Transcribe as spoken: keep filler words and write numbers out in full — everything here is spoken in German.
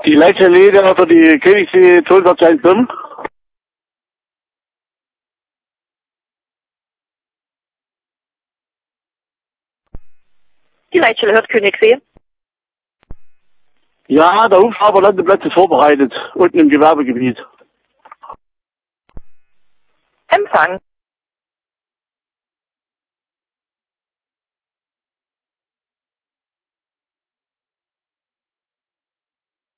Die letzte Leder für die Königssee Zollverzeichnis. Die Leitstelle hört Königssee. Ja, der Hubschrauberlandeplatz ist vorbereitet, unten im Gewerbegebiet. Empfang.